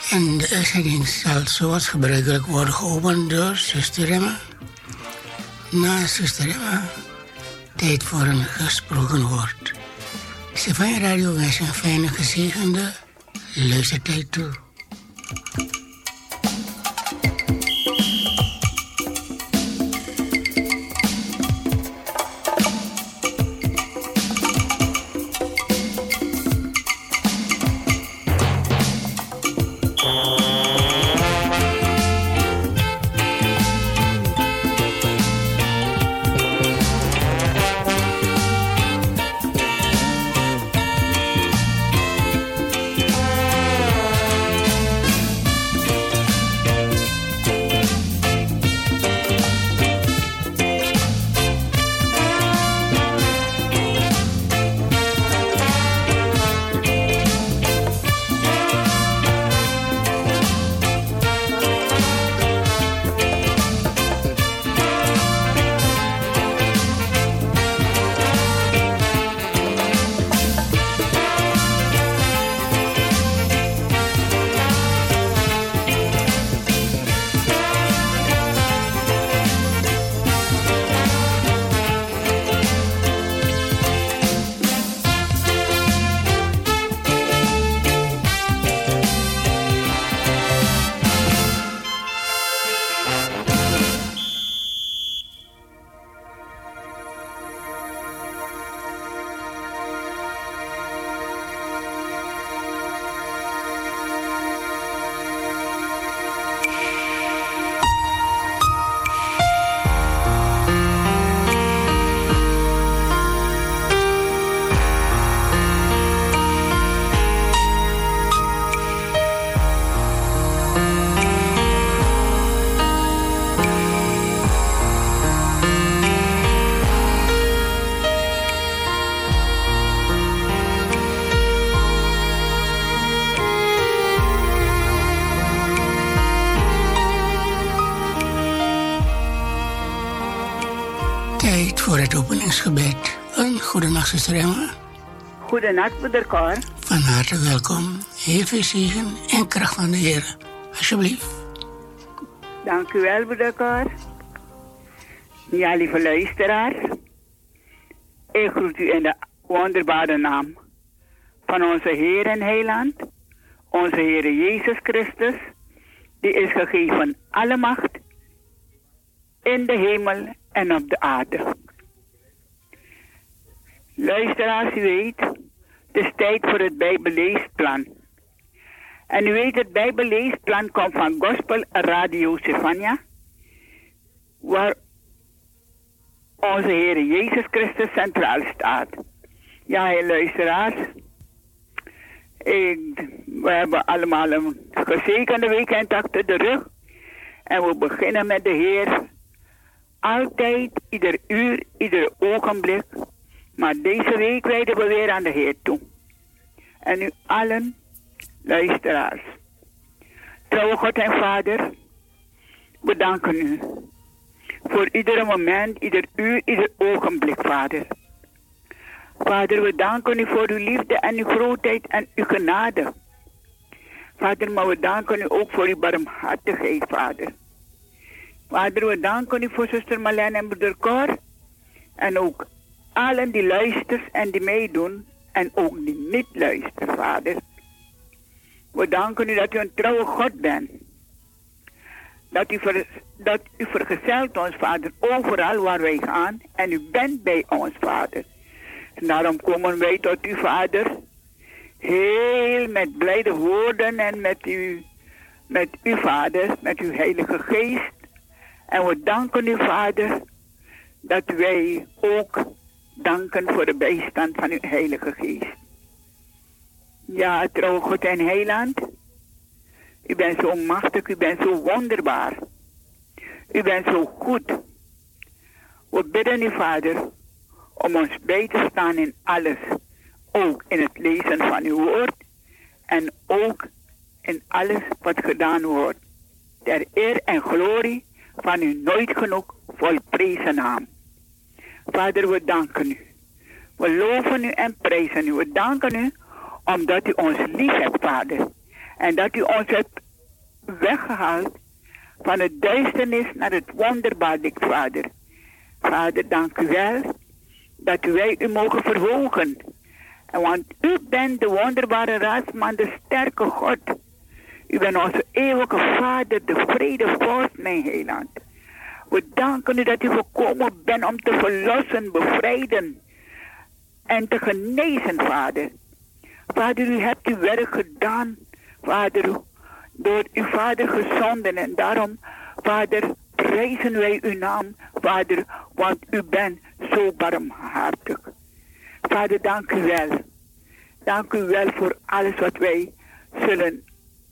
En de uitzending zal zoals gebruikelijk worden geopend door zuster Emma. Na zuster Emma, tijd voor een gesproken woord. Stefania Radio wens een fijne gezegende luistertijd toe. Voor het openingsgebed. Een goedenacht, zuster Emma. Goedenacht, broeder Cor. Van harte welkom. Heel veel zegen en kracht van de Heer. Alsjeblieft. Dank u wel, broeder Cor. Ja, lieve luisteraars. Ik groet u in de wonderbare naam van onze Heer en Heiland, onze Heer Jezus Christus, die is gegeven alle macht in de hemel en op de aarde. Luisteraars, u weet, het is tijd voor het Bijbelleesplan. En u weet, het Bijbelleesplan komt van Gospel Radio Stefania, waar onze Heer Jezus Christus centraal staat. Ja, luisteraars, we hebben allemaal een gezegende weekend achter de rug. En we beginnen met de Heer. Altijd, ieder uur, ieder ogenblik. Maar deze week wijden we weer aan de Heer toe. En u allen, luisteraars. Trouwe God en Vader, we danken u. Voor ieder moment, ieder uur, ieder ogenblik, Vader. Vader, we danken u voor uw liefde en uw grootheid en uw genade. Vader, maar we danken u ook voor uw barmhartigheid, Vader. Vader, we danken u voor zuster Marlene en broeder Cor. En ook allen die luisteren en die meedoen. En ook die niet luisteren, Vader. We danken u dat u een trouwe God bent. Dat u vergezelt ons, Vader, overal waar wij gaan. En u bent bij ons, Vader. En daarom komen wij tot u, Vader. Heel met blijde woorden en met u, Vader, met uw Heilige Geest. En we danken u, Vader, dat wij ook danken voor de bijstand van uw Heilige Geest. Ja, trouw God en Heiland, u bent zo machtig, u bent zo wonderbaar. U bent zo goed. We bidden u, Vader, om ons bij te staan in alles. Ook in het lezen van uw woord. En ook in alles wat gedaan wordt. Ter eer en glorie van uw nooit genoeg volprezen naam. Vader, we danken u. We loven u en prijzen u. We danken u omdat u ons lief hebt, Vader. En dat u ons hebt weggehaald van het duisternis naar het wonderbaarlijk, Vader. Vader, dank u wel dat wij u mogen verhogen. En want u bent de wonderbare raadsman, de sterke God. U bent onze eeuwige Vader, de vredevorst, mijn heiland. We danken u dat u gekomen bent om te verlossen, bevrijden en te genezen, Vader. Vader, u hebt uw werk gedaan, Vader, door uw Vader gezonden. En daarom, Vader, prijzen wij uw naam, Vader, want u bent zo barmhartig. Vader, dank u wel. Dank u wel voor alles wat wij zullen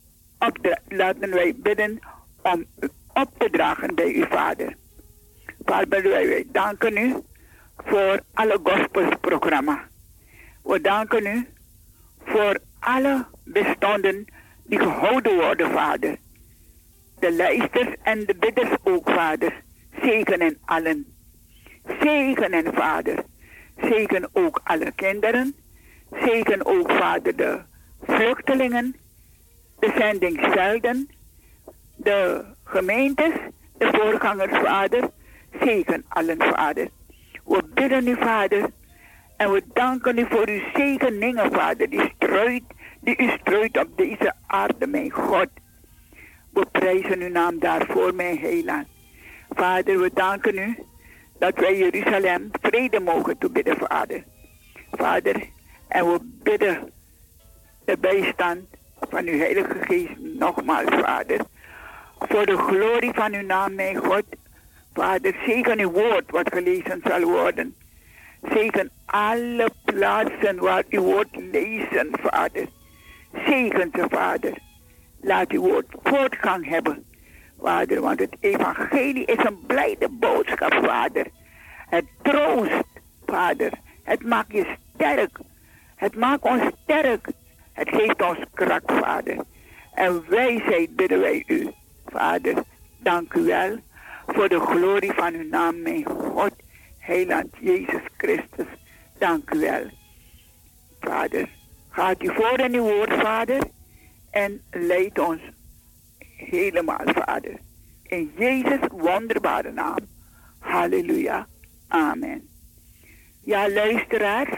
laten wij bidden om u op te dragen bij uw Vader. Vader, wij danken u voor alle gospelprogramma. We danken u voor alle bestonden die gehouden worden, Vader. De lijsters en de bidders ook, Vader. Zegen en allen. Zegen en Vader. Zegen ook alle kinderen. Zegen ook, Vader, de vluchtelingen, de zendingsvelden, de gemeentes, de voorgangers, Vader. Zegen allen, Vader. We bidden u, Vader, en we danken u voor uw zegeningen, Vader, die u strooit op deze aarde, mijn God. We prijzen uw naam daarvoor, mijn heiland. Vader, we danken u dat wij Jeruzalem vrede mogen toebidden, Vader. Vader, en we bidden de bijstand van uw Heilige Geest nogmaals, Vader. Voor de glorie van uw naam, mijn God. Vader, zegen uw woord wat gelezen zal worden. Zegen alle plaatsen waar uw woord lezen, Vader. Zegen ze, Vader. Laat uw woord voortgang hebben, Vader. Want het evangelie is een blijde boodschap, Vader. Het troost, Vader. Het maakt je sterk. Het maakt ons sterk. Het geeft ons kracht, Vader. En wijsheid bidden wij u, Vader. Dank u wel voor de glorie van uw naam, mijn God, heiland Jezus Christus. Dank u wel, Vader. Gaat u voor in uw woord, Vader, en leid ons helemaal, Vader. In Jezus' wonderbare naam. Halleluja. Amen. Ja, luisteraars.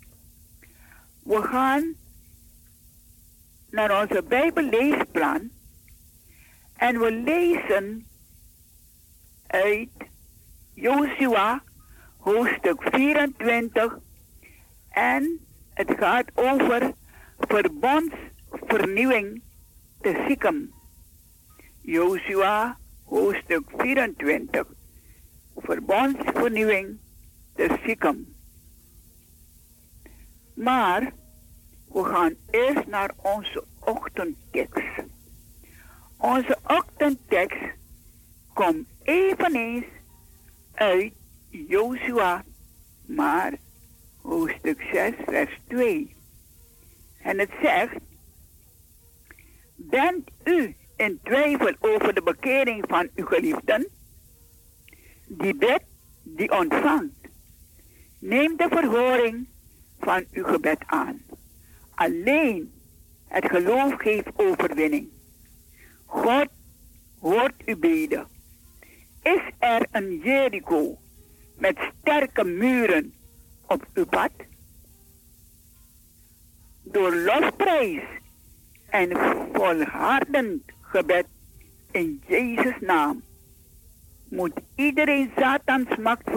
We gaan naar onze Bijbelleesplan. En we lezen uit Josua, hoofdstuk 24. En het gaat over verbondsvernieuwing te Sichem. Josua, hoofdstuk 24. Verbondsvernieuwing te Sichem. Maar we gaan eerst naar onze ochtendtekst. Onze ochtendtekst komt eveneens uit Josua, maar hoofdstuk 6, vers 2. En het zegt: bent u in twijfel over de bekering van uw geliefden? Die bidt, die ontvangt. Neem de verhoring van uw gebed aan. Alleen het geloof geeft overwinning. God hoort uw beden. Is er een Jericho met sterke muren op uw pad? Door lofprijs en volhardend gebed in Jezus' naam moet iedereen Satans macht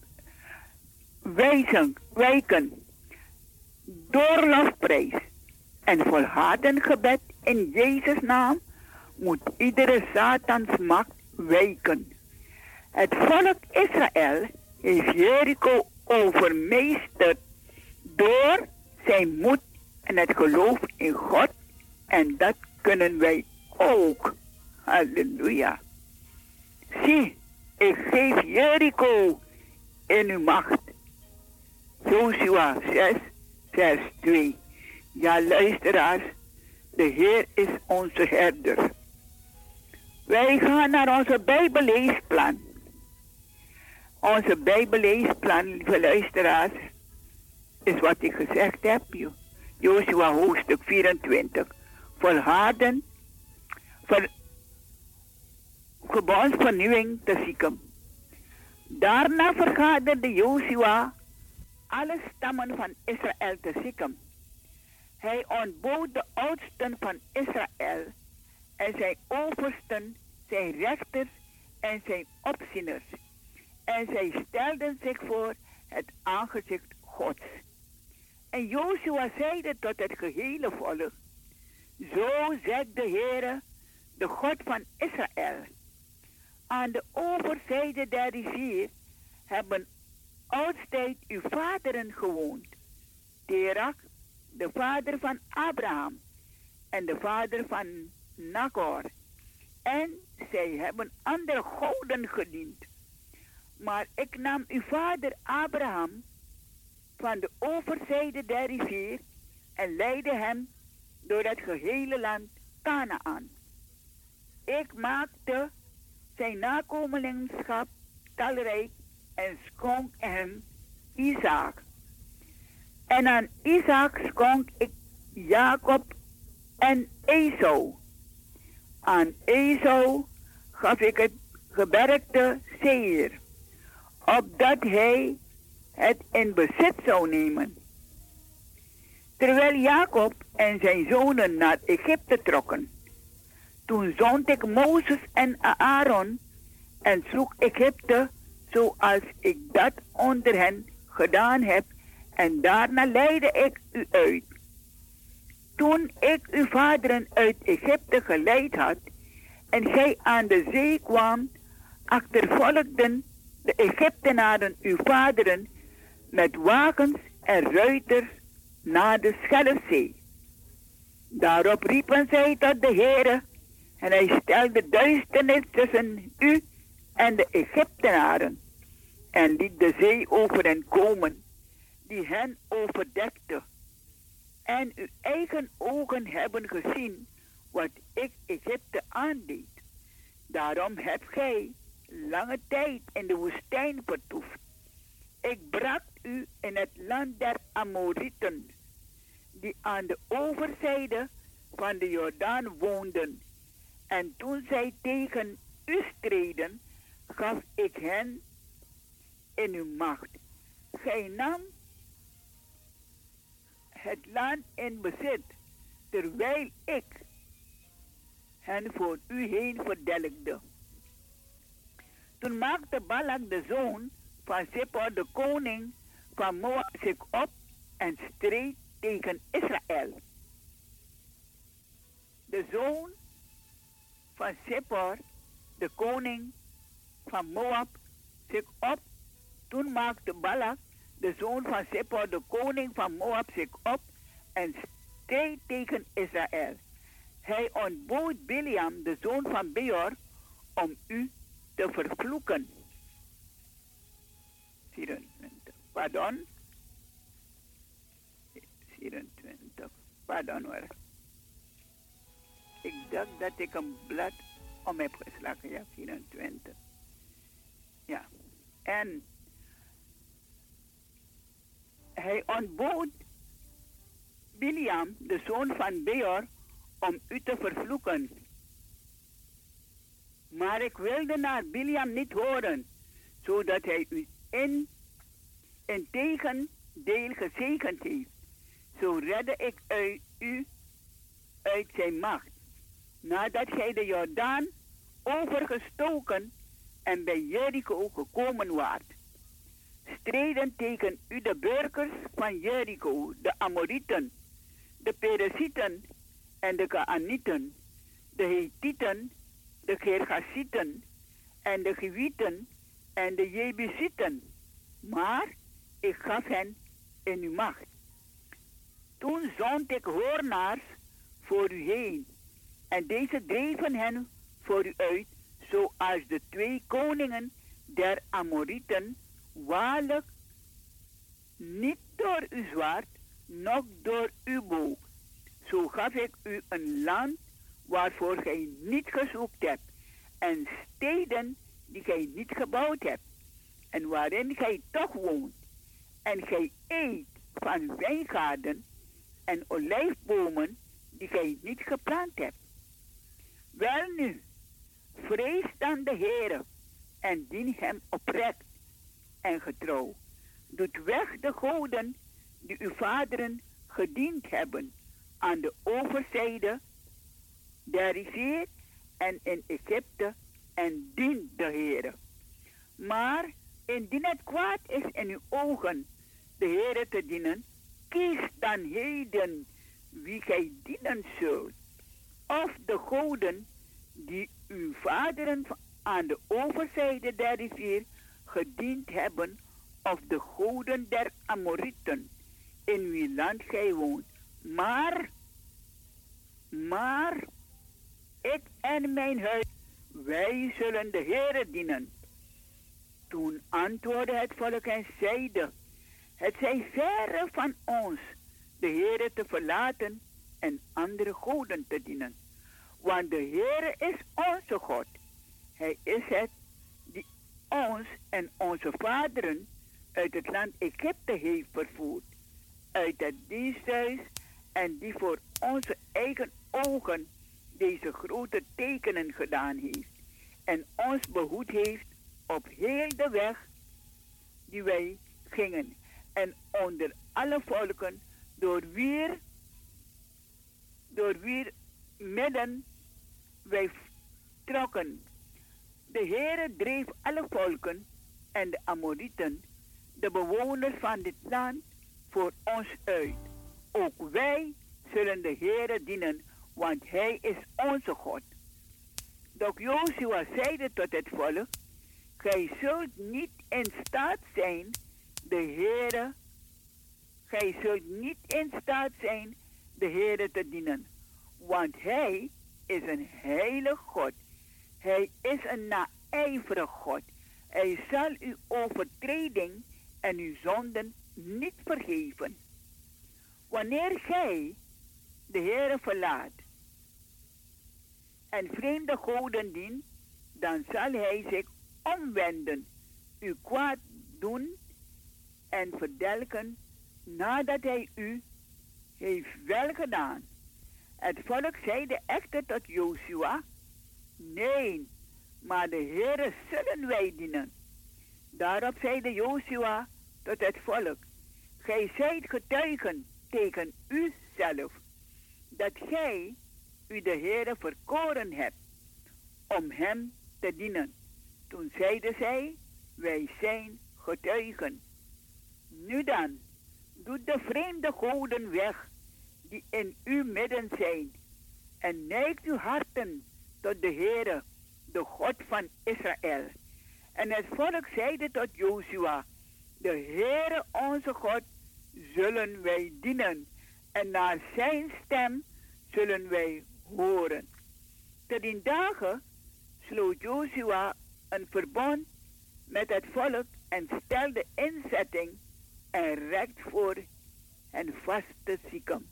wijken. Door lofprijs en volhardend gebed in Jezus' naam moet iedere Satans macht wijken. Het volk Israël heeft Jericho overmeesterd door zijn moed en het geloof in God. En dat kunnen wij ook. Halleluja. Zie, ik geef Jericho in uw macht. Josua 6, vers 2. Ja, luisteraars, de Heer is onze herder. Wij gaan naar onze Bijbelleesplan. Onze Bijbelleesplan, lieve luisteraars, is wat ik gezegd heb. Josua hoofdstuk 24, volharden, gebouwsvernieuwing te zieken. Daarna vergaderde Jozua alle stammen van Israël te zieken. Hij ontbood de oudsten van Israël en zijn oversten, zijn rechters en zijn opzieners. En zij stelden zich voor het aangezicht Gods. En Jozua zeide tot het gehele volk: zo zegt de Heere, de God van Israël. Aan de overzijde der rivier hebben oudstijd uw vaderen gewoond. Terach, de vader van Abraham en de vader van Nagor. En zij hebben andere goden gediend. Maar ik nam uw vader Abraham van de overzijde der rivier en leidde hem door het gehele land Kanaan. Ik maakte zijn nakomelingschap talrijk en schonk hem Isaac. En aan Isaac schonk ik Jacob en Esau. Aan Esau gaf ik het gebergte Seir, opdat hij het in bezit zou nemen. Terwijl Jacob en zijn zonen naar Egypte trokken, toen zond ik Mozes en Aaron en sloeg Egypte zoals ik dat onder hen gedaan heb, en daarna leidde ik u uit. Toen ik uw vaderen uit Egypte geleid had en gij aan de zee kwam, achtervolgden de Egyptenaren uw vaderen met wagens en ruiters naar de Schelfzee. Daarop riepen zij tot de Heere, en hij stelde duisternis tussen u en de Egyptenaren, en liet de zee over hen komen, die hen overdekte. En uw eigen ogen hebben gezien wat ik Egypte aandeed. Daarom hebt gij lange tijd in de woestijn vertoefd. Ik bracht u in het land der Amorieten, die aan de overzijde van de Jordaan woonden. En toen zij tegen u streden, gaf ik hen in uw macht. Gij nam het land in bezit, terwijl ik hen voor u heen verdelgde. Toen maakte Balak, de zoon van Zippor, de koning van Moab, zich op en streed tegen Israël. De zoon van Zippor, de koning van Moab, zich op. Toen maakte Balak, de zoon van Zippor, de koning van Moab, zich op en streed tegen Israël. Hij ontbood Biliam, de zoon van Beor, om u te vervloeken. 24. Pardon. 24. Pardon hoor. Ik dacht dat ik een blad om heb geslagen. Ja, 24. Ja. En hij ontbood Biliam, de zoon van Beor, om u te vervloeken. Maar ik wilde naar Biliam niet horen, zodat hij u in tegendeel gezegend heeft. Zo redde ik u uit zijn macht. Nadat gij de Jordaan overgestoken en bij Jericho gekomen waart, streden tegen u de burgers van Jericho, de Amorieten, de Perezieten en de Kaanieten, de Hethieten, de Gergasieten en de Gewieten en de Jebusieten. Maar ik gaf hen in uw macht. Toen zond ik hoornaars voor u heen, en deze dreven hen voor u uit, zoals de 2 koningen der Amorieten, waarlijk niet door uw zwaard, noch door uw boog. Zo gaf ik u een land waarvoor gij niet gezocht hebt, en steden die gij niet gebouwd hebt, en waarin gij toch woont. En gij eet van wijngaarden en olijfbomen die gij niet geplant hebt. Welnu, vrees dan de Heere en dien hem oprecht en getrouw. Doet weg de goden die uw vaderen gediend hebben aan de overzijde der rivier en in Egypte en dient de Heere. Maar indien het kwaad is in uw ogen de Heere te dienen, kies dan heden wie gij dienen zult. Of de goden die uw vaderen aan de overzijde der rivier gediend hebben, of de goden der Amorieten, in wie land gij woont. Maar, ik en mijn huis, wij zullen de Heere dienen. Toen antwoordde het volk en zeide, het zij verre van ons de Heere te verlaten en andere goden te dienen. Want de Heere is onze God. Hij is het die ons en onze vaderen uit het land Egypte heeft vervoerd, uit het diensthuis, en die voor onze eigen ogen deze grote tekenen gedaan heeft en ons behoed heeft op heel de weg die wij gingen en onder alle volken door wier midden wij trokken. De Heere dreef alle volken en de Amorieten, de bewoners van dit land, voor ons uit. Ook wij zullen de Heere dienen, want Hij is onze God. Doch Jozua zeide tot het volk, gij zult niet in staat zijn de Heere te dienen, want Hij is een heilig God. Hij is een naijverig God. Hij zal uw overtreding en uw zonden niet vergeven. Wanneer gij de Heere verlaat en vreemde goden dient, dan zal Hij zich omwenden, u kwaad doen en verdelken nadat Hij u heeft welgedaan. Het volk zeide echter tot Jozua, nee, maar de Heere zullen wij dienen. Daarop zeide Jozua tot het volk, gij zijt getuigen tegen uzelf, dat gij u de Heere verkoren hebt, om hem te dienen. Toen zeiden zij, wij zijn getuigen. Nu dan, doet de vreemde goden weg, die in uw midden zijn, en neigt uw harten tot de Heere, de God van Israël. En het volk zeide tot Jozua, de Heere onze God zullen wij dienen, en naar zijn stem zullen wij horen. Te dien dagen sloot Jozua een verbond met het volk en stelde inzetting en recht voor en vast te Sichem.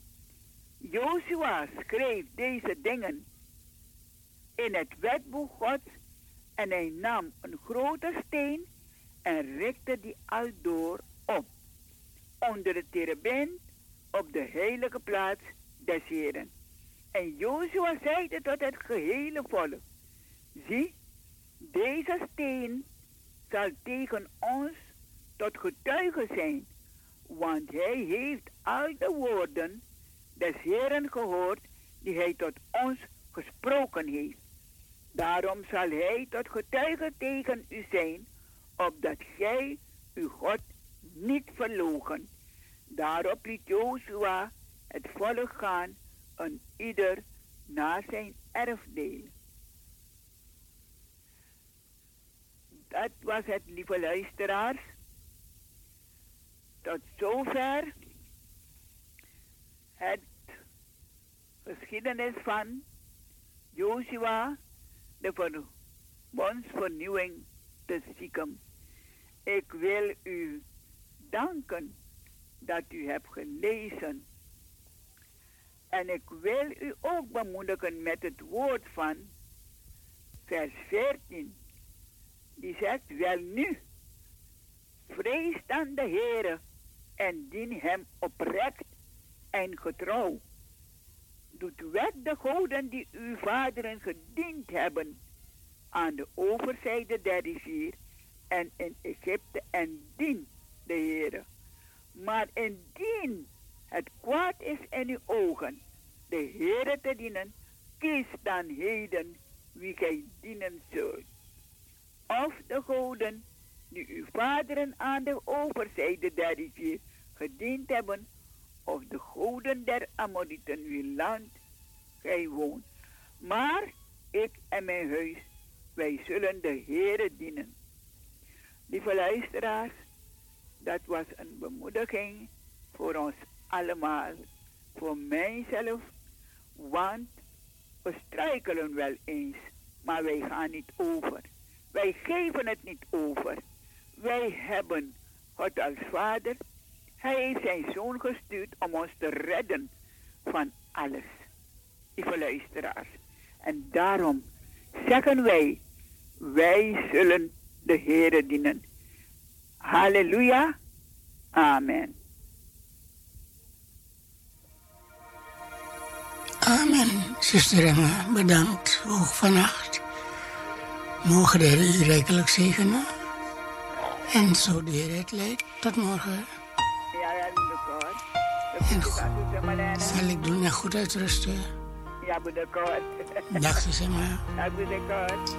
Jozua schreef deze dingen in het wetboek Gods en hij nam een grote steen en richtte die aldoor op, onder de terebint op de heilige plaats des Heren. En Jozua zeide tot het gehele volk, zie, deze steen zal tegen ons tot getuige zijn, want hij heeft al de woorden des Heren gehoord die hij tot ons gesproken heeft. Daarom zal hij tot getuige tegen u zijn, opdat gij uw God niet verloochent. Daarop liet Jozua het volk gaan, een ieder naar zijn erfdeel. Dat was het, lieve luisteraars. Tot zover het geschiedenis van Jozua, de verbondsvernieuwing te Sichem. Ik wil u danken dat u hebt gelezen. En ik wil u ook bemoedigen met het woord van vers 14. Die zegt, wel nu, vrees dan de Heere en dien hem oprecht en getrouw. doet weg de goden die uw vaderen gediend hebben aan de overzijde der rivier en in Egypte en dien de Heere. Maar indien het kwaad is in uw ogen de Heere te dienen, kies dan heden wie gij dienen zult. Of de goden die uw vaderen aan de overzijde der rivier gediend hebben, of de goden der Amorieten wier land gij woont. Maar ik en mijn huis, wij zullen de Heere dienen. Lieve luisteraars, dat was een bemoediging voor ons allemaal, voor mijzelf, want we struikelen wel eens, maar wij gaan niet over. Wij geven het niet over. Wij hebben God als Vader. Hij heeft zijn Zoon gestuurd om ons te redden van alles. Lieve luisteraars. En daarom zeggen wij, wij zullen de Heere dienen. Halleluja. Amen. Amen. Zuster Emma, bedankt ook vannacht. Mogen de Heer u rijkelijk zegenen. En zo de Heer het leidt. Tot morgen. Ja, bedankt. En zal ik doen en goed uitrusten. Ja, bedankt. Dag, zuster Emma. Ja, bedankt.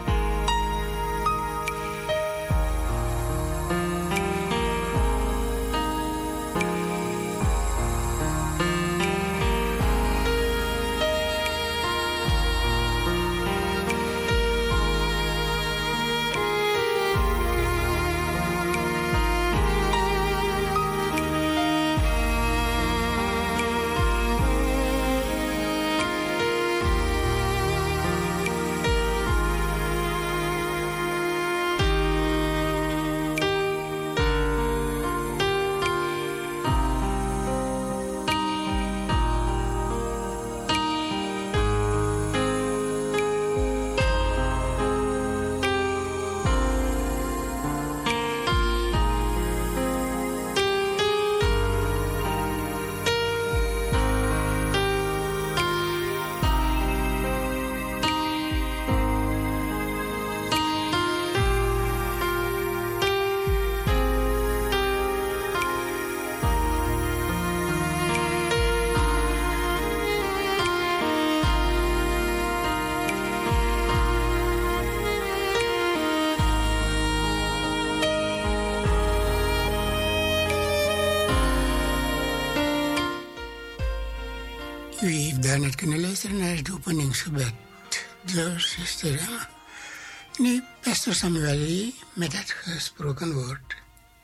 U heeft daarnet kunnen luisteren naar het openingsgebed door zuster Emma. Nu, pastor Samuel met het gesproken woord.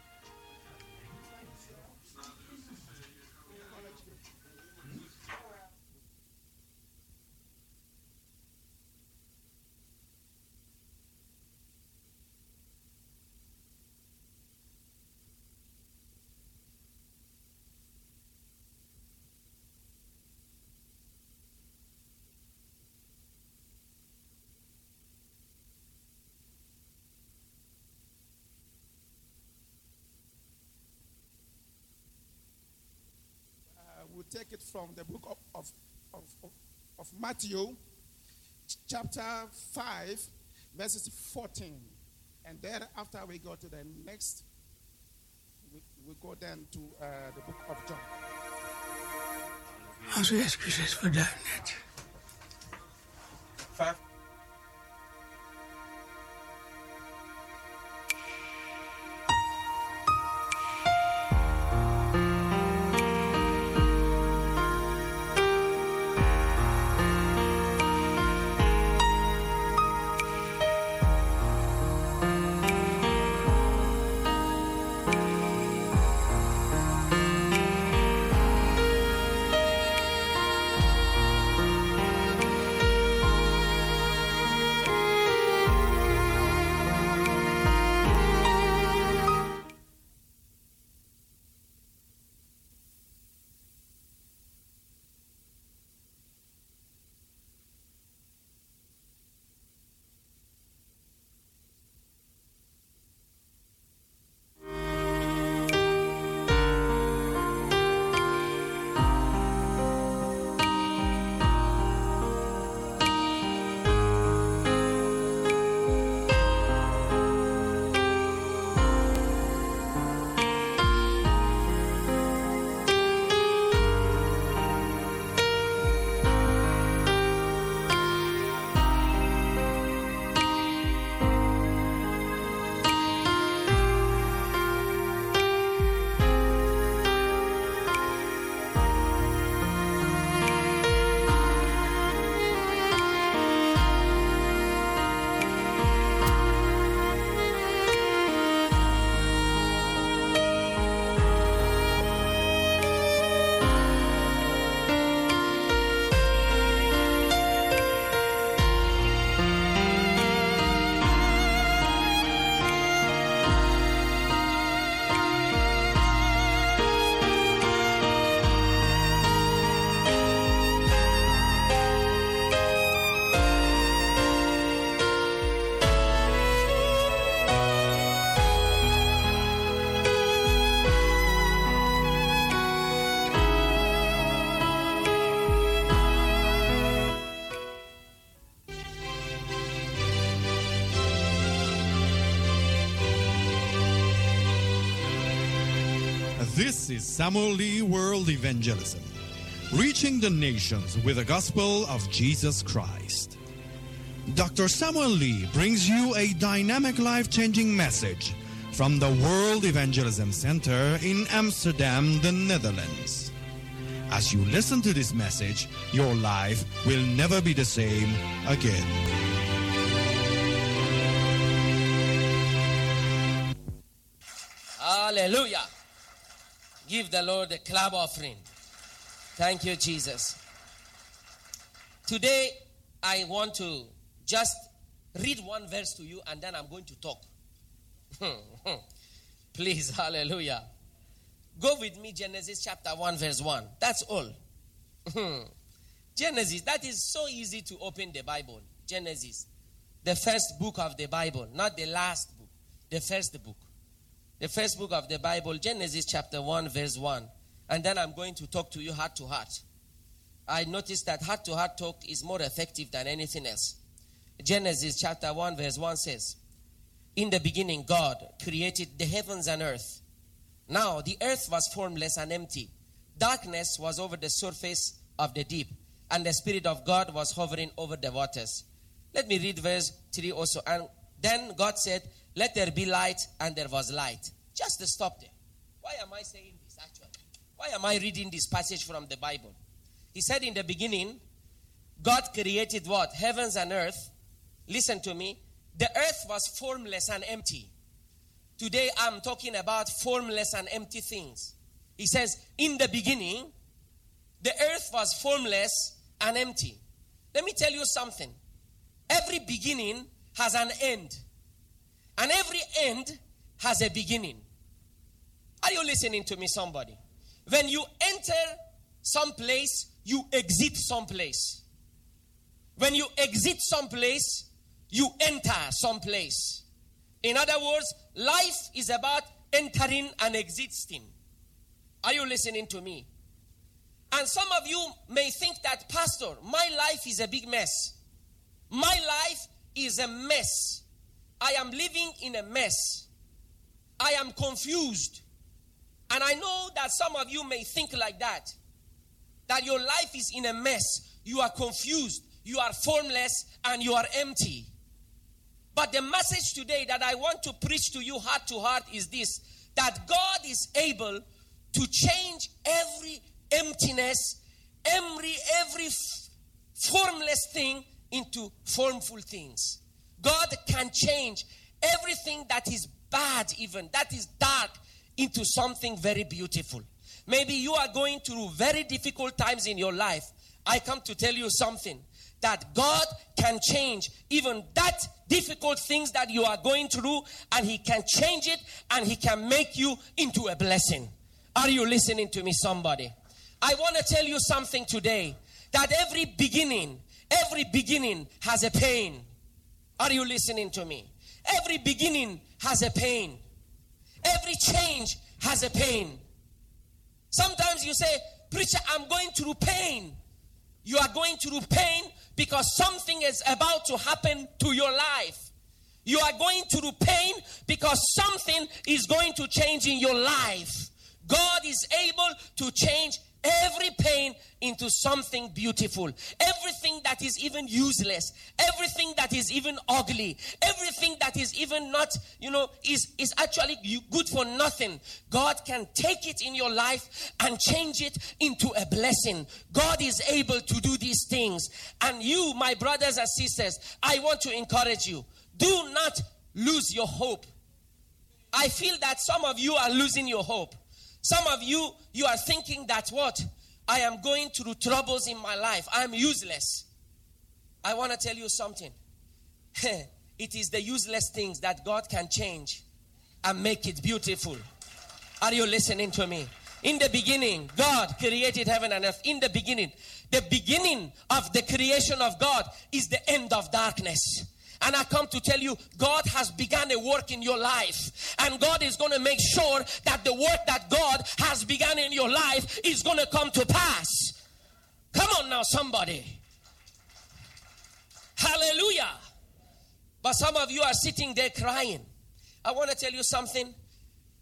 We'll take it from the book of Matthew, chapter 5, verses 14. And thereafter we go to the next, we go then to the book of John. Onze excuses voor daarnet. 5. This is Samuel Lee World Evangelism, reaching the nations with the gospel of Jesus Christ. Dr. Samuel Lee brings you a dynamic, life-changing message from the World Evangelism Center in Amsterdam, the Netherlands. As you listen to this message, your life will never be the same again. Hallelujah. Give the Lord a clap offering. Thank you, Jesus. Today, I want to just read one verse to you and then I'm going to talk. Please, hallelujah. Go with me, Genesis chapter 1, verse 1. That's all. Genesis, that is so easy to open the Bible. Genesis, the first book of the Bible, not the last book, the first book. The first book of the Bible, Genesis chapter 1, verse 1. And then I'm going to talk to you heart to heart. I noticed that heart to heart talk is more effective than anything else. Genesis chapter 1, verse 1 says, in the beginning, God created the heavens and earth. Now, the earth was formless and empty. Darkness was over the surface of the deep, and the Spirit of God was hovering over the waters. Let me read verse 3 also. And then God said, let there be light, and there was light. Just to stop there. Why am I saying this actually? Why am I reading this passage from the Bible? He said in the beginning, God created what? Heavens and earth. Listen to me. The earth was formless and empty. Today I'm talking about formless and empty things. He says, in the beginning, the earth was formless and empty. Let me tell you something. Every beginning has an end. And every end has a beginning. Are you listening to me, somebody? When you enter some place, you exit some place. When you exit some place, you enter some place. In other words, life is about entering and exiting. Are you listening to me? And some of you may think that, Pastor, my life is a big mess. My life is a mess. I am living in a mess. I am confused. And I know that some of you may think like that. That your life is in a mess. You are confused. You are formless and you are empty. But the message today that I want to preach to you heart to heart is this. That God is able to change every emptiness, every formless thing into formful things. God can change everything that is bad, even that is dark, into something very beautiful. Maybe you are going through very difficult times in your life. I come to tell you something, that God can change even that difficult things that you are going through, and He can change it and He can make you into a blessing. Are you listening to me, somebody? I want to tell you something today, that every beginning has a pain. Are you listening to me? Every beginning has a pain. Every change has a pain. Sometimes you say, preacher, I'm going through pain. You are going through pain because something is about to happen to your life. You are going through pain because something is going to change in your life. God is able to change every pain into something beautiful. Everything that is even useless, everything that is even ugly, everything that is even not, is actually good for nothing. God can take it in your life and change it into a blessing. God is able to do these things. And you, my brothers and sisters, I want to encourage you. Do not lose your hope. I feel that some of you are losing your hope. Some of you are thinking that what? I am going through troubles in my life. I am useless. I want to tell you something. It is the useless things that God can change and make it beautiful. Are you listening to me? In the beginning, God created heaven and earth. In the beginning of the creation of God is the end of darkness. And I come to tell you, God has begun a work in your life. And God is going to make sure that the work that God has begun in your life is going to come to pass. Come on now, somebody. Hallelujah. But some of you are sitting there crying. I want to tell you something.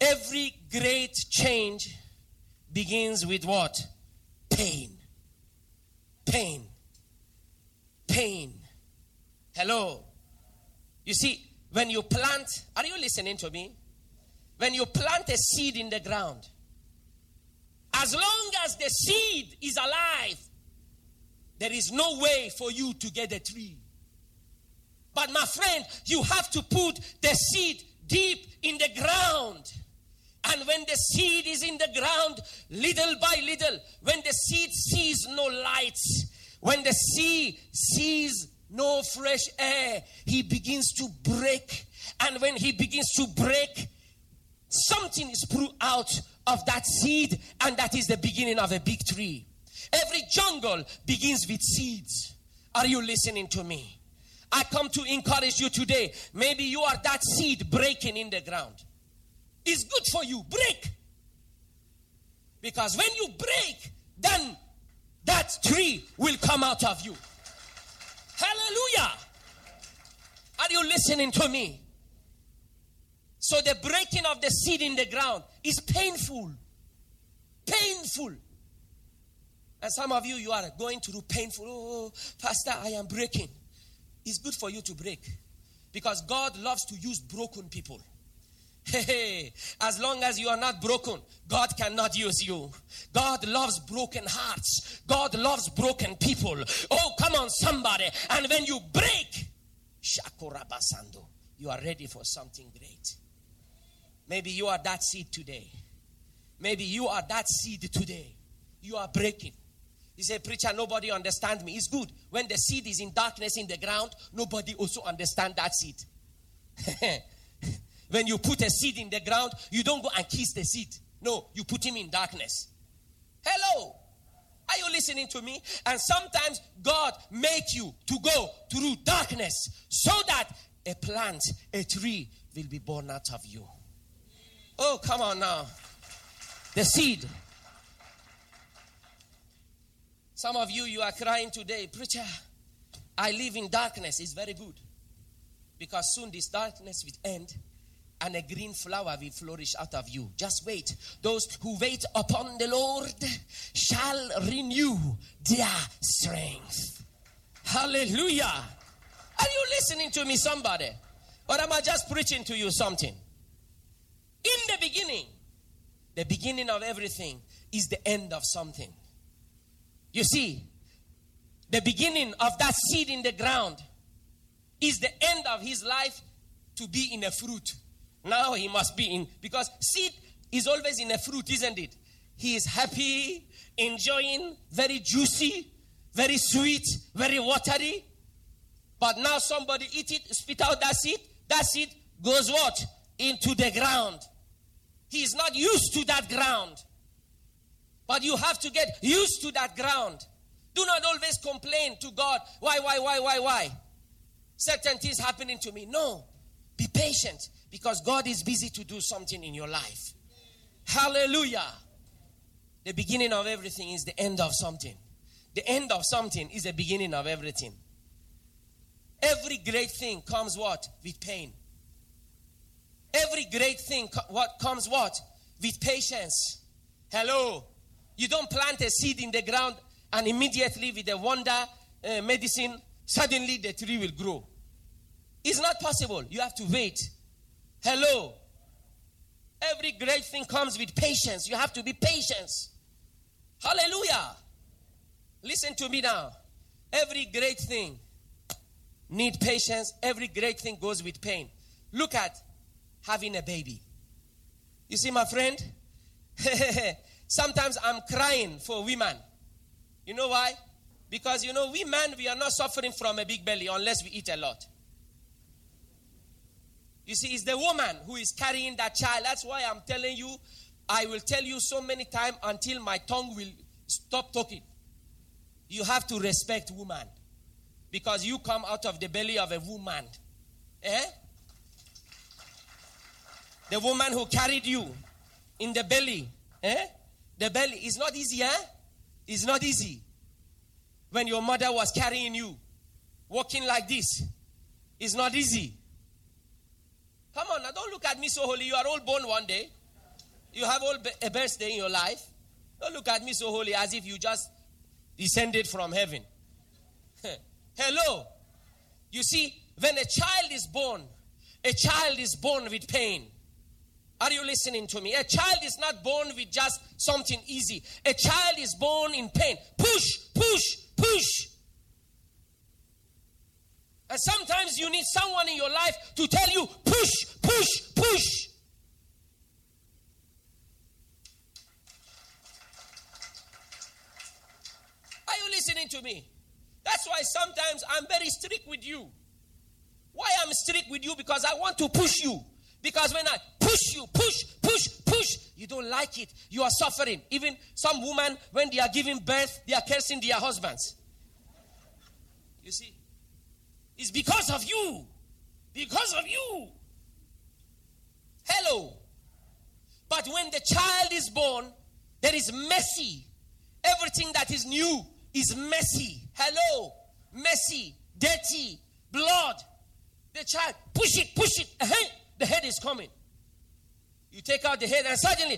Every great change begins with what? Pain. Pain. Pain. Hello. You see, when you plant, are you listening to me? When you plant a seed in the ground, as long as the seed is alive, there is no way for you to get a tree. But my friend, you have to put the seed deep in the ground. And when the seed is in the ground, little by little, when the seed sees no lights, when the seed sees no fresh air, he begins to break. And when he begins to break, something is put out of that seed, and that is the beginning of a big tree. Every jungle begins with seeds. Are you listening to me? I come to encourage you today. Maybe you are that seed breaking in the ground. It's good for you. Break. Because when you break, then that tree will come out of you. Hallelujah. Are you listening to me? So the breaking of the seed in the ground is painful. Painful. And some of you, you are going through painful. Oh, Pastor, I am breaking. It's good for you to break. Because God loves to use broken people. Hey, as long as you are not broken, God cannot use you. God loves broken hearts. God loves broken people. Oh, come on, somebody. And when you break, Shakurabasando, you are ready for something great. Maybe you are that seed today. Maybe you are that seed today. You are breaking. You say, preacher, nobody understands me. It's good. When the seed is in darkness in the ground, nobody also understands that seed. When you put a seed in the ground, you don't go and kiss the seed. No, you put him in darkness. Hello. Are you listening to me? And sometimes God makes you to go through darkness so that a plant, a tree will be born out of you. Oh, come on now. The seed. Some of you, you are crying today, preacher, I live in darkness. It's very good. Because soon this darkness will end and a green flower will flourish out of you. Just wait. Those who wait upon the Lord shall renew their strength. Hallelujah. Are you listening to me, somebody? Or am I just preaching to you something? In the beginning of everything is the end of something. You see, the beginning of that seed in the ground is the end of his life to be in a fruit. Now he must be in, because seed is always in a fruit, isn't it? He is happy, enjoying, very juicy, very sweet, very watery. But now somebody eat it, spit out that seed goes what? Into the ground. He is not used to that ground. But you have to get used to that ground. Do not always complain to God. Why? Certain things happening to me. No. Be patient, because God is busy to do something in your life. Hallelujah. The beginning of everything is the end of something. The end of something is the beginning of everything. Every great thing comes what? With pain. Every great thing comes what? With patience. Hello. You don't plant a seed in the ground and immediately with a wonder medicine, suddenly the tree will grow. It's not possible. You have to wait. Hello. Every great thing comes with patience. You have to be patient. Hallelujah. Listen to me now. Every great thing needs patience. Every great thing goes with pain. Look at having a baby. You see, my friend? Sometimes I'm crying for women. You know why? Because, we men, we are not suffering from a big belly unless we eat a lot. You see, it's the woman who is carrying that child. That's why I'm telling you, I will tell you so many times until my tongue will stop talking. You have to respect woman. Because you come out of the belly of a woman. The woman who carried you in the belly. The belly is not easy, It's not easy. When your mother was carrying you, walking like this, it's not easy. Come on, now don't look at me so holy. You are all born one day. You have a birthday in your life. Don't look at me so holy as if you just descended from heaven. Hello. You see, when a child is born with pain. Are you listening to me? A child is not born with just something easy. A child is born in pain. Push, push, push. And sometimes you need someone in your life to tell you, push, push, push. Are you listening to me? That's why sometimes I'm very strict with you. Why I'm strict with you? Because I want to push you. Because when I push you, push, push, push, you don't like it. You are suffering. Even some women, when they are giving birth, they are cursing their husbands. You see? It's because of you. Because of you. Hello. But when the child is born, there is messy. Everything that is new is messy. Hello. Messy. Dirty. Blood. The child, push it, push it. The head is coming. You take out the head and suddenly,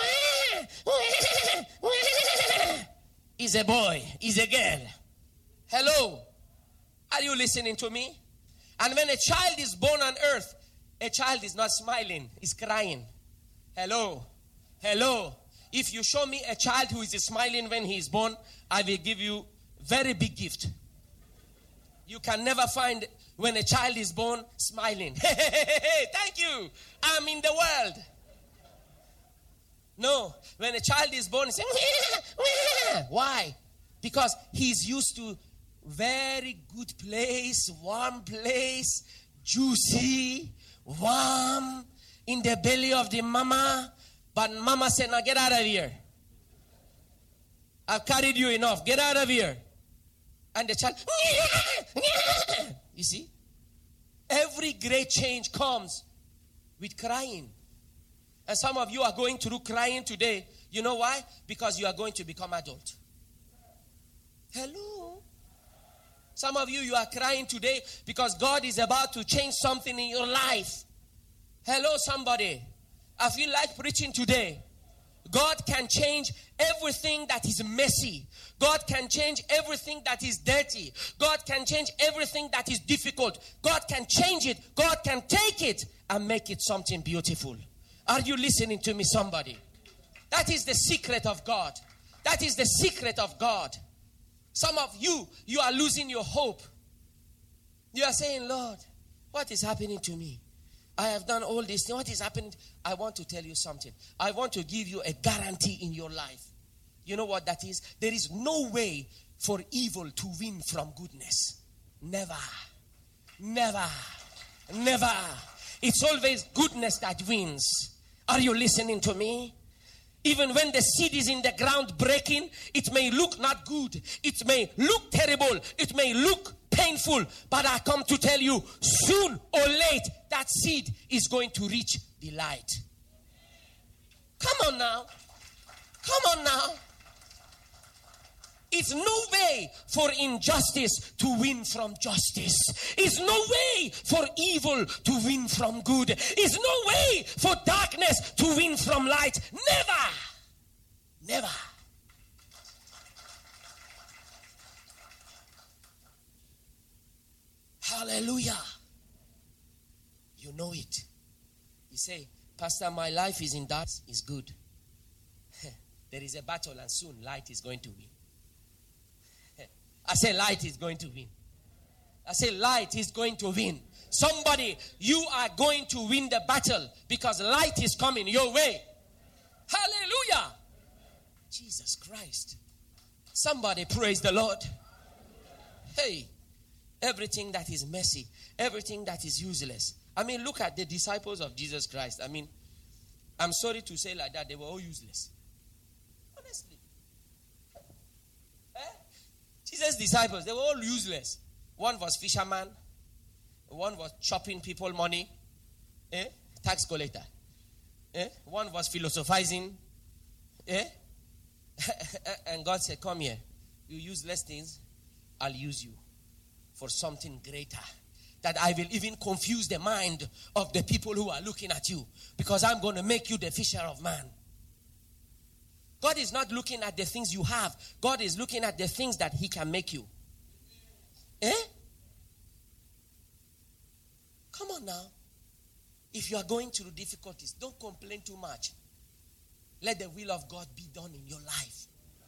is a boy, is a girl. Hello. Are you listening to me? And when a child is born on earth, a child is not smiling, he's crying. Hello. Hello. If you show me a child who is smiling when he is born, I will give you very big gift. You can never find when a child is born smiling. Hey, thank you. I'm in the world. No, when a child is born, saying, why? Because he's used to very good place, warm place, juicy, warm, in the belly of the mama. But mama said, now get out of here. I've carried you enough. Get out of here. And the child, you see? Every great change comes with crying. And some of you are going through crying today. You know why? Because you are going to become adult. Hello? Some of you are crying today because God is about to change something in your life. Hello, somebody. I feel like preaching today. God can change everything that is messy. God can change everything that is dirty. God can change everything that is difficult. God can change it. God can take it and make it something beautiful. Are you listening to me, somebody? That is the secret of God. That is the secret of God. Some of you are losing your hope. You are saying, Lord, what is happening to me? I have done all this. What is happening? I want to tell you something. I want to give you a guarantee in your life. You know what that is? There is no way for evil to win from goodness. Never. Never. Never. It's always goodness that wins. Are you listening to me? Even when the seed is in the ground breaking, it may look not good. It may look terrible. It may look painful. But I come to tell you, soon or late, that seed is going to reach the light. Come on now. Come on now. It's no way for injustice to win from justice. It's no way for evil to win from good. It's no way for darkness to win from light. Never. Never. Hallelujah. You know it. You say, Pastor, my life is in darkness. It's good. There is a battle and soon light is going to win. I say light is going to win. I say light is going to win. Somebody, you are going to win the battle because light is coming your way. Hallelujah. Jesus Christ. Somebody praise the Lord. Hey, everything that is messy, everything that is useless. I mean, look at the disciples of Jesus Christ. I mean, I'm sorry to say like that, they were all useless. Honestly. Jesus' disciples, they were all useless. One was fisherman. One was chopping people money. Tax collector. One was philosophizing. And God said, come here. You useless things, I'll use you for something greater. That I will even confuse the mind of the people who are looking at you. Because I'm going to make you the fisher of man. God is not looking at the things you have. God is looking at the things that he can make you. Eh? Come on now. If you are going through difficulties, don't complain too much. Let the will of God be done in your life.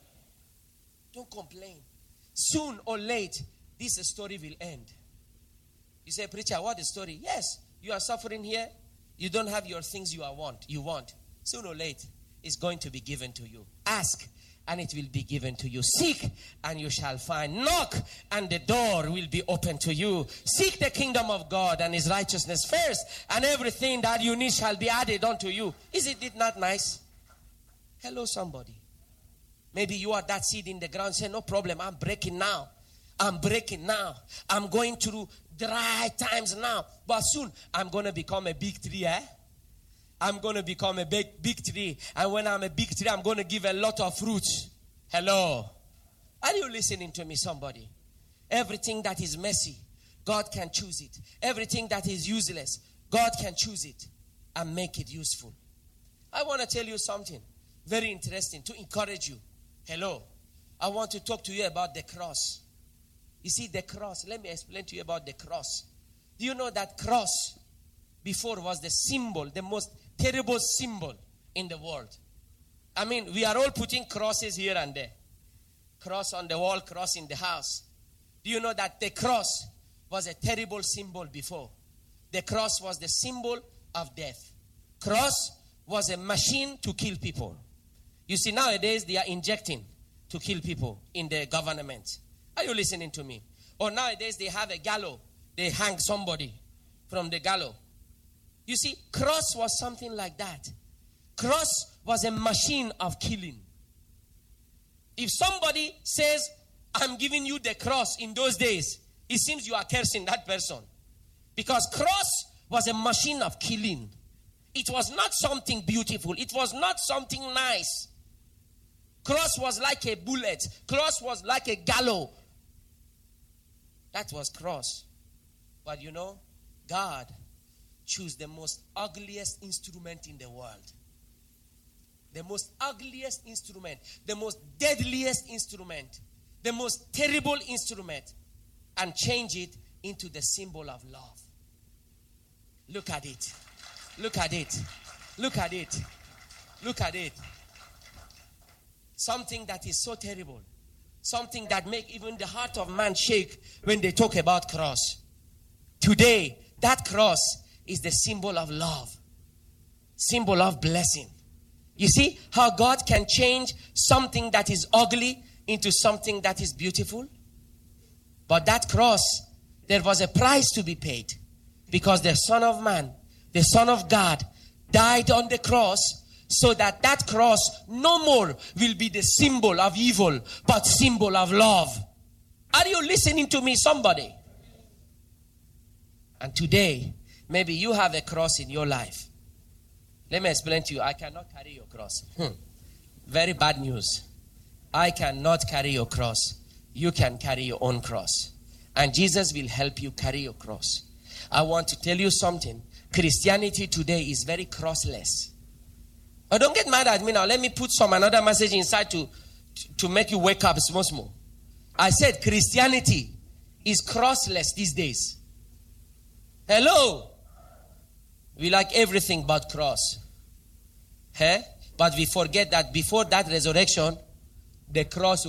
Don't complain. Soon or late, this story will end. You say, preacher, what is the story? Yes, you are suffering here. You don't have your things you want. Soon or late, it's going to be given to you. Ask, and it will be given to you. Seek, and you shall find. Knock, and the door will be open to you. Seek the kingdom of God and his righteousness first, and everything that you need shall be added unto you. Is it not nice? Hello, somebody. Maybe you are that seed in the ground. Say, no problem, I'm breaking now. I'm going through dry times now. But soon, I'm going to become a big tree, I'm going to become a big tree. And when I'm a big tree, I'm going to give a lot of fruits. Hello. Are you listening to me, somebody? Everything that is messy, God can choose it. Everything that is useless, God can choose it and make it useful. I want to tell you something very interesting to encourage you. Hello. I want to talk to you about the cross. You see, the cross. Let me explain to you about the cross. Do you know that cross before was the symbol, the most terrible symbol in the world? I mean, we are all putting crosses here and there. Cross on the wall, cross in the house. Do you know that the cross was a terrible symbol before? The cross was the symbol of death. Cross was a machine to kill people. You see, nowadays they are injecting to kill people in the government. Are you listening to me? Or nowadays they have a gallows. They hang somebody from the gallows. You see, cross was something like that. Cross was a machine of killing. If somebody says, I'm giving you the cross in those days, it seems you are cursing that person. Because cross was a machine of killing. It was not something beautiful. It was not something nice. Cross was like a bullet. Cross was like a gallows. That was cross. But you know, God chose the most ugliest instrument in the world. The most ugliest instrument. The most deadliest instrument. The most terrible instrument. And change it into the symbol of love. Look at it. Look at it. Look at it. Look at it. Something that is so terrible. Something that makes even the heart of man shake when they talk about cross. Today, that cross is the symbol of love. Symbol of blessing. You see how God can change something that is ugly into something that is beautiful? But that cross, there was a price to be paid. Because the Son of Man, the Son of God, died on the cross so that that cross no more will be the symbol of evil, but symbol of love. Are you listening to me, somebody? And today, maybe you have a cross in your life. Let me explain to you. I cannot carry your cross. Very bad news. I cannot carry your cross. You can carry your own cross. And Jesus will help you carry your cross. I want to tell you something. Christianity today is very crossless. Oh, don't get mad at me now. Let me put another message inside to make you wake up small. I said Christianity is crossless these days. Hello. We like everything but cross. But we forget that before that resurrection, the cross,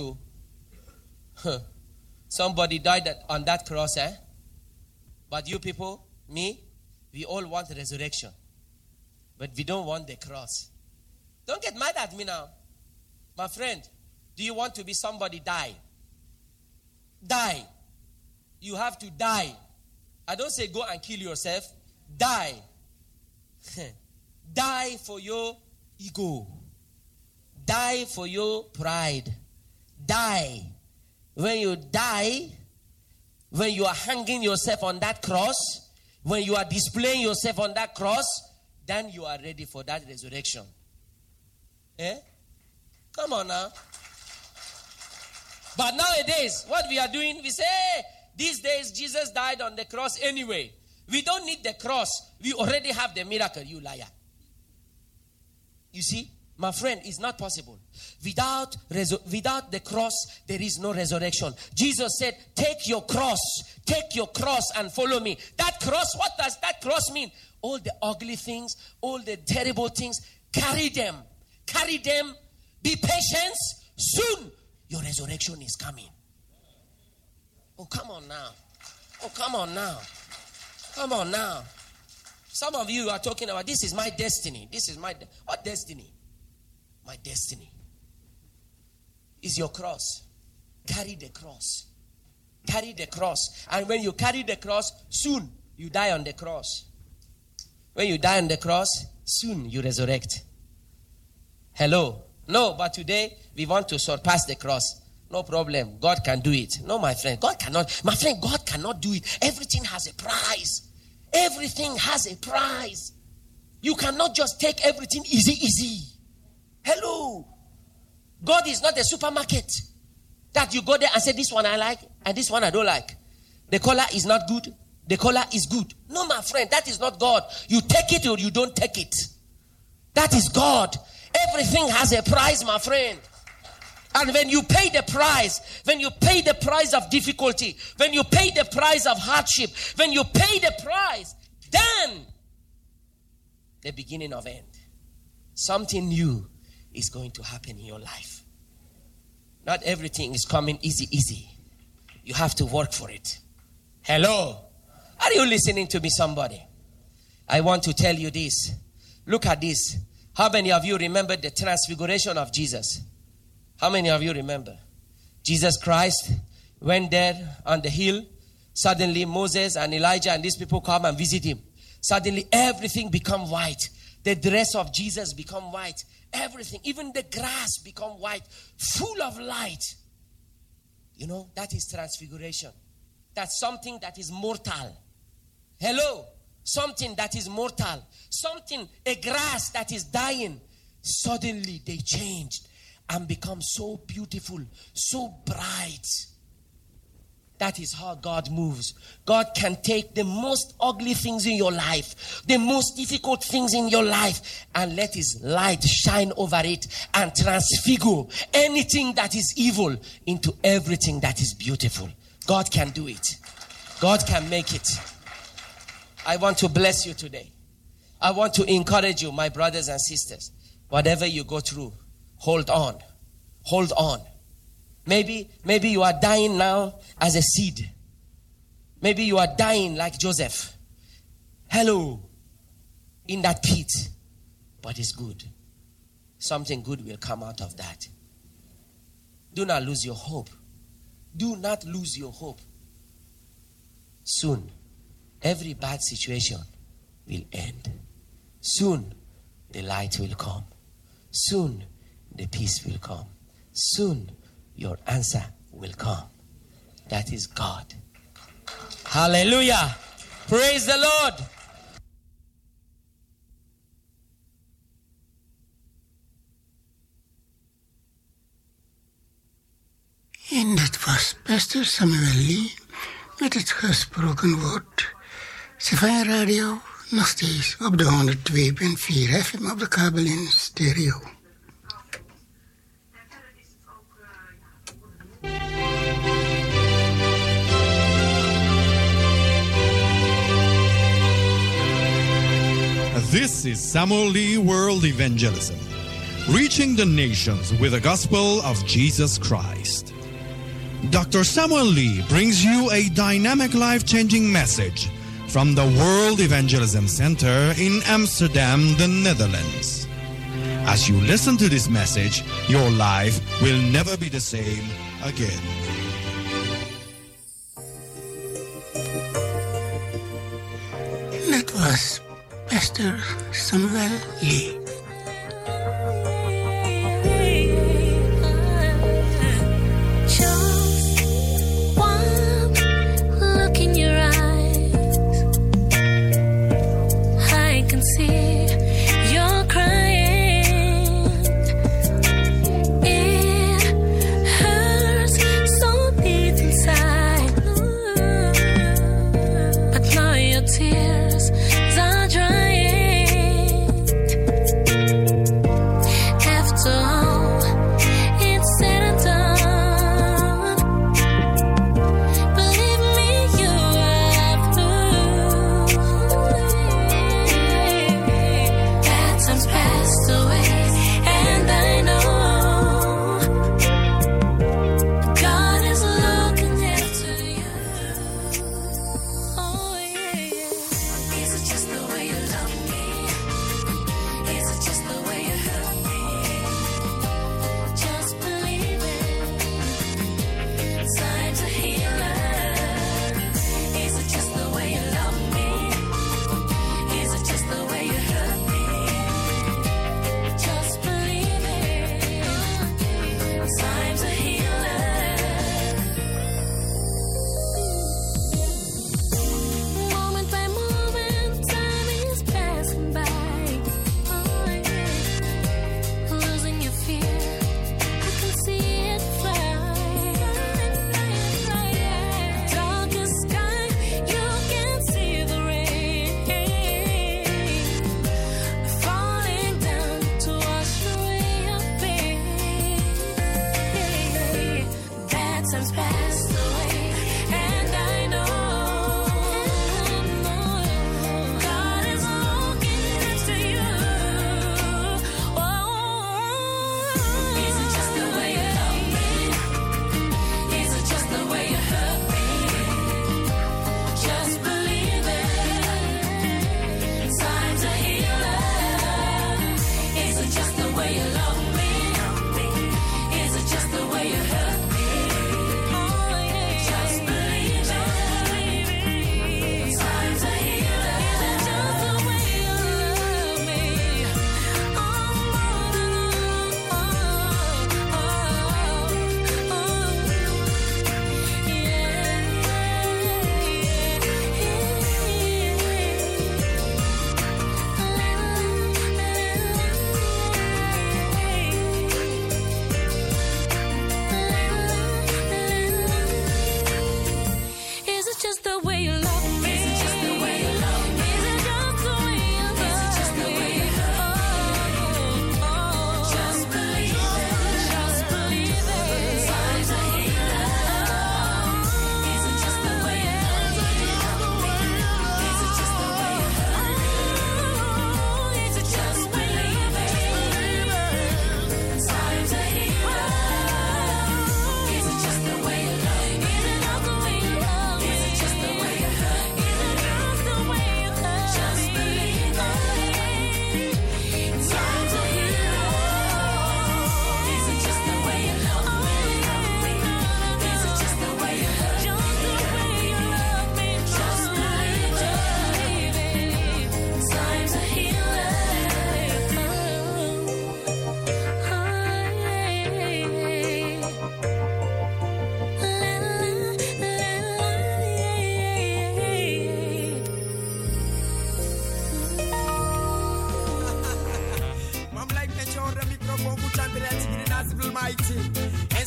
somebody died on that cross. But you people, me, we all want resurrection. But we don't want the cross. Don't get mad at me now. My friend, do you want to be somebody die? Die. You have to die. I don't say go and kill yourself. Die. Die for your ego. Die for your pride. Die. When you die, when you are hanging yourself on that cross, when you are displaying yourself on that cross, then you are ready for that resurrection. Come on now. But nowadays, what we are doing, we say, hey, these days Jesus died on the cross anyway. We don't need the cross. We already have the miracle, you liar. You see? My friend, it's not possible. Without the cross, there is no resurrection. Jesus said, take your cross and follow me. That cross, what does that cross mean? All the ugly things, all the terrible things, carry them. Be patient. Soon, your resurrection is coming. Oh, come on now. Some of you are talking about, this is my destiny. What destiny? My destiny is your cross. Carry the cross. And when you carry the cross, soon you die on the cross. When you die on the cross, soon you resurrect. Hello? No, but today we want to surpass the cross. No problem. God can do it. No, my friend. God cannot. My friend, God cannot do it. Everything has a price. You cannot just take everything easy. Hello. God is not a supermarket that you go there and say, this one I like and this one I don't like. The color is not good. The color is good. No, my friend, that is not God. You take it or you don't take it. That is God. Everything has a price, my friend. And when you pay the price of difficulty, when you pay the price of hardship, when you pay the price, then the beginning of end. Something new is going to happen in your life. Not everything is coming easy. You have to work for it. Hello? Are you listening to me, somebody? I want to tell you this. Look at this. How many of you remember the transfiguration of Jesus? How many of you remember? Jesus Christ went there on the hill. Suddenly Moses and Elijah and these people come and visit him. Suddenly everything become white. The dress of Jesus become white. Everything, even the grass become white, full of light. You know, that is transfiguration. That's something that is mortal. Hello? Something that is mortal. Something, a grass that is dying. Suddenly they changed and become so beautiful, so bright. That is how God moves. God can take the most ugly things in your life, the most difficult things in your life, and let his light shine over it and transfigure anything that is evil into everything that is beautiful. God can do it. God can make it. I want to bless you today. I want to encourage you, my brothers and sisters. Whatever you go through, hold on. Hold on. Maybe you are dying now as a seed. Maybe you are dying like Joseph. Hello. In that pit. But it's good. Something good will come out of that. Do not lose your hope. Do not lose your hope. Soon, every bad situation will end. Soon, the light will come. Soon, the peace will come. Soon, your answer will come. That is God. Hallelujah. Praise the Lord. En dat was Pastor Samuel Lee met het gesproken woord. Savannah Radio, nog steeds op de 102.4 FM op de kabel in stereo. This is Samuel Lee World Evangelism, reaching the nations with the gospel of Jesus Christ. Dr. Samuel Lee brings you a dynamic, life-changing message from the World Evangelism Center in Amsterdam, the Netherlands. As you listen to this message, your life will never be the same again. That was Pastor Samuel Lee. Just one look in your eyes, I can see you're crying. It hurts so deep inside, but now your tears are drying.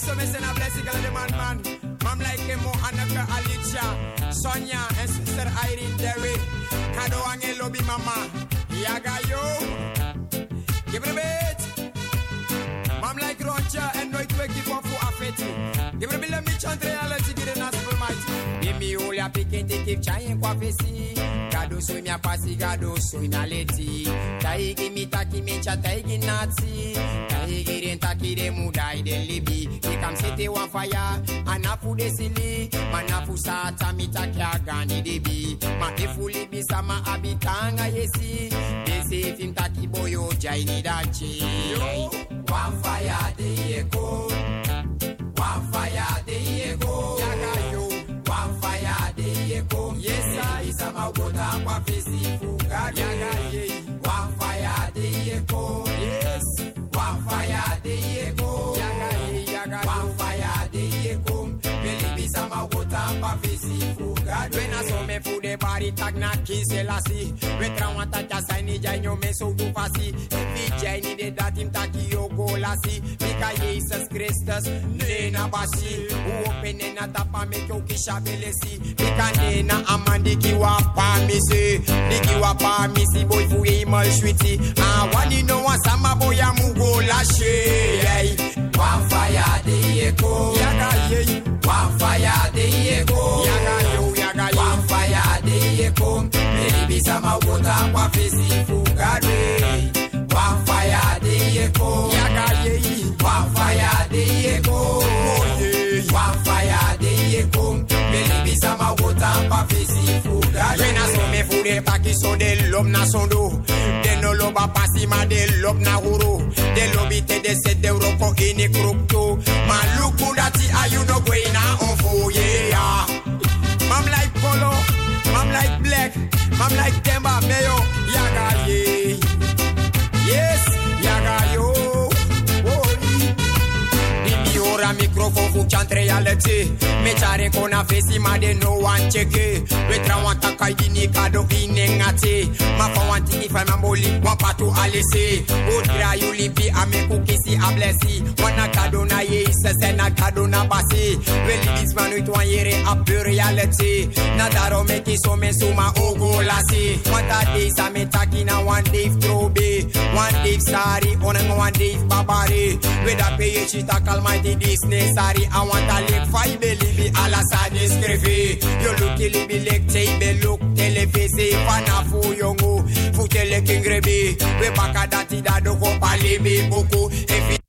so me send a blessing to the man. Mom like Emo, Anaka Alicia, Sonia, and Sister Irene Derry. Kado Angelo be mama. Yaga yo. Give it a bit. Mom like Rocha and no Tweki for Affetti. Give it a bit of me chant reality, get an aspel might. Give me all your picking to keep trying quafesi. Gado so mi apasi, gado so mi aleti. Taigi mi taki mi cha taigi nazi. Taigi ren taki de mudai de libi. Ikam sete wa fire, anafu de sili. Manafu sata mi taki agani debi. Ma efu libi sama abitanga yesi. Desi fim taki boyo jaini dachi. One fire de ego. One fire de ego. Yaga yo. One fire de ego. Yes, I is a mawota kwa fesi fuga. Yaga ye. One fire de ego. Yes. One fire de ego. Yaga ye. Yaga one fire de ego. Believe is a mawota kwa fesi fuga. When I saw me for the body tag na kiselasi. Wetra wanta jasa ni janyo me so tu fasi. Vijay ni de datim taki yo golasi. Mika Jesus Christus nena basi. Open na tapa me kyo kisha belesi. Mika nena amandi kiwa pa misi. Dikiwa pa misi boy fu imal sweetie. Wani no wa sama boy amugo lashe. One fire de ego. Yaga ye. One fire de ego. Yaga yo yaga yo. One fire de ego. Baby sama wota kwa fesi fugare. One fire de ego. Yaga ye. One fire de ego. One fire de ego. Baby sama wota kwa fesi fugare. When I saw me for the paki so de lob na sondo. De no loba pasi ma de lob na huru. De lobite de set de roko ini krupto. Ma luku dati ayu no gwena on fo yeah. Mom like Polo, mom like Black, mom like Demba Mayo, Yaga ye. Yes, Yaga yo. Ora microphone fu chant reality. Me chare kona fesi ma de no one check it. We tra wanta kai dini kado inengati. Ma fa wanti if I'm boli wa patu alisi. Udra you lipi ame kukisi ablesi. Wana kado na ye se na kado na basi. We libis manu to yere up reality. Na daro me kiso me suma ogo lasi. Wanta days ame takina one day throbe. One day sari on one day babari. We da pay chita kalmaiti this necessary. I want to live 5 belly ala sa descrive. You look libi lek table look telefese pana fu yongo fu tele kingrebi. We baka dati da do ko palibi buku.